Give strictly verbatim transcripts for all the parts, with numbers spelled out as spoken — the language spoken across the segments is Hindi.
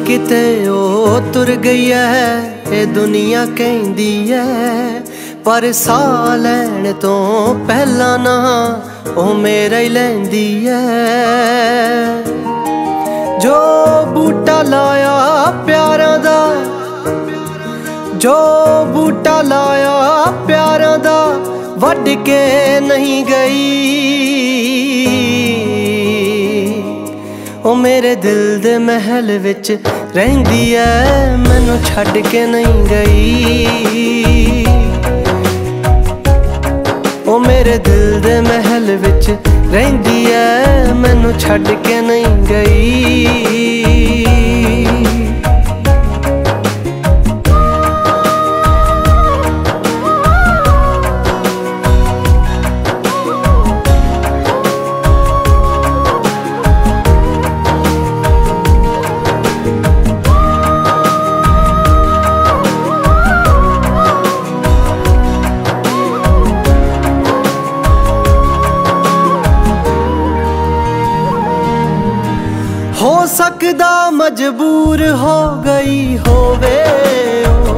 किते ओ तुर गई है ये दुनिया कहंदी है, पर साह लैण तो पहला ना ओ मेरा ही लैंदी है। जो बूटा लाया प्यारा दा, जो बूटा लाया प्यारा दा वड के नहीं गई, ओ मेरे दिल दे महल विच रहिंदी है, मैनू छड्ड के नहीं गई। ओ मेरे दिल दे महल विच रहिंदी है, मैनू छड्ड के नहीं गई। हो सकदा मजबूर हो गई होवे ओ,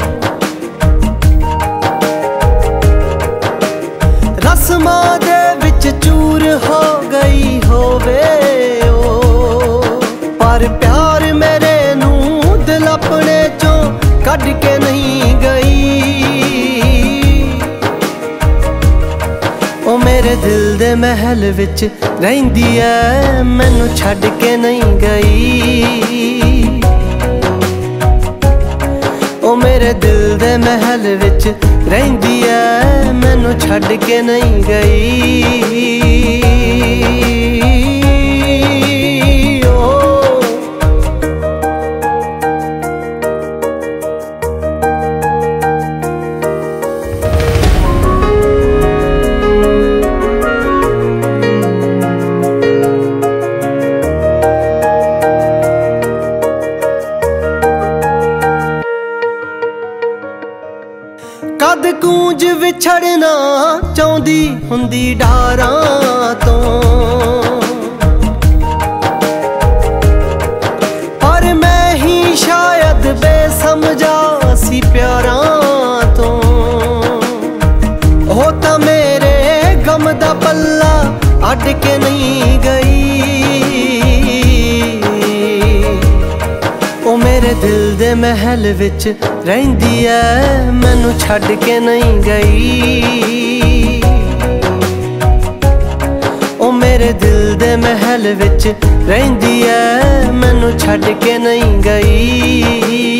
रस्मां दे विच चूर हो गई होवे ओ, पर प्यार मेरे नू दिल अपने चों कढ के नहीं गई। ओ मेरे दिल दे महल विच रहिंदी है, मैनू छड्ड के नहीं गई। ओ मेरे दिल दे महल विच रहिंदी है, मैनू छड्ड के नहीं गई। कद कूंज विछड़ना चाहती हुंदी डारां तो, पर मैं ही शायद बेसमझा सी प्यारां तो। हो तां मेरे गम दा पल्ला अड के नहीं गई, ओ मेरे दिल दे महल विच रहिंदी है, मैनू छड्ड के नहीं गई। ओ मेरे दिल दे महल विच रहिंदी है, मैनू छड्ड के नहीं गई।